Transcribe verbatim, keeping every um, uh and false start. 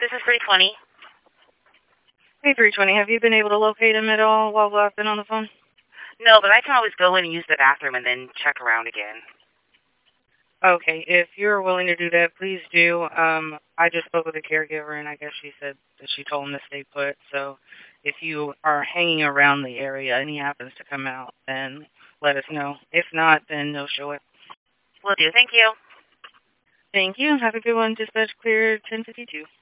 This is three twenty. Hey, three twenty, have you been able to locate him at all while I've been on the phone? No, but I can always go in and use the bathroom and then check around again. Okay, if you're willing to do that, please do. Um, I just spoke with a caregiver, and I guess she said that she told him to stay put. So if you are hanging around the area and he happens to come out, then let us know. If not, then no show it. Will do. Thank you. Thank you. Have a good one. Dispatch clear ten fifty-two.